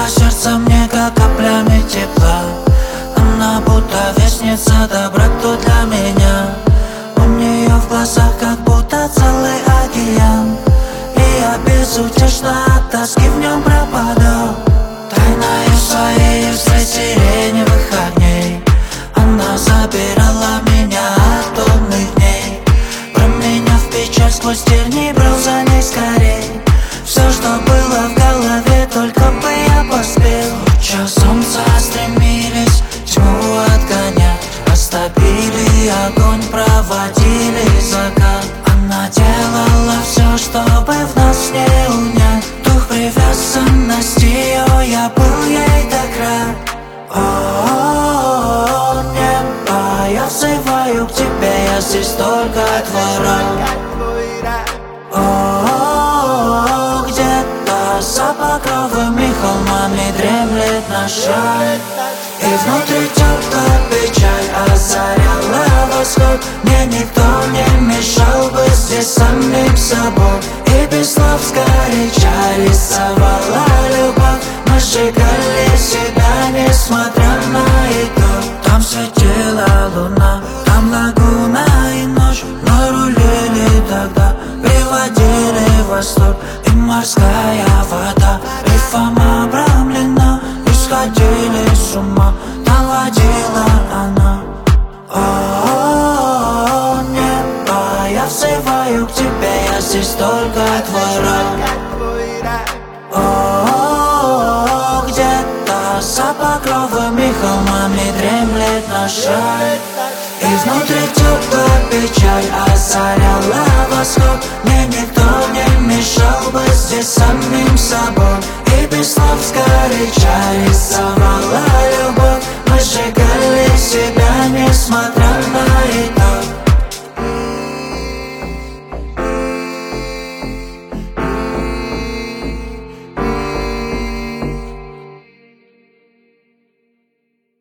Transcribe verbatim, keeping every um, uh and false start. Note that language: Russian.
Согрела сердце мне, как каплями тепла. Она будто вестница добра, кто для меня. У нее в глазах как будто целый океан, и я безутешно от тоски в нем пропадал. Тайною своей в сиреневых огней она забирала меня от трудных дней. Променяв печаль сквозь тернии, брал за ней скорей. Все, что было в голове, только бы я поспел. Луча солнца стремились тьму отгонять, растопили огонь, проводили закат. Она делала все, чтобы в нас не унять дух привязанности, о, я был ей так рад. О, небо, я взываю к тебе, я здесь только твой раб. О, где-то за покровами холмами дремлет наш рай. И внутри теплая печаль озаряла восход. Мне никто не мешал бы здесь самим собой, и без слов сгоряча рисовала любовь. Мы сжигали себя, несмотря на итог. Там светила луна, там лагуна и ночь. Мы рулили тогда, приводили в восторг. И морская вода рифом обрамлена, и сходили с ума, наводила она. О, небо, я взываю к тебе, я здесь только твой раб. О, где-то за покровами холмами дремлет наш рай. И внутри теплая печаль озаряла восход. Мне никто не мешал бы здесь самим собой, и без слов сгоряча рисовала любовь.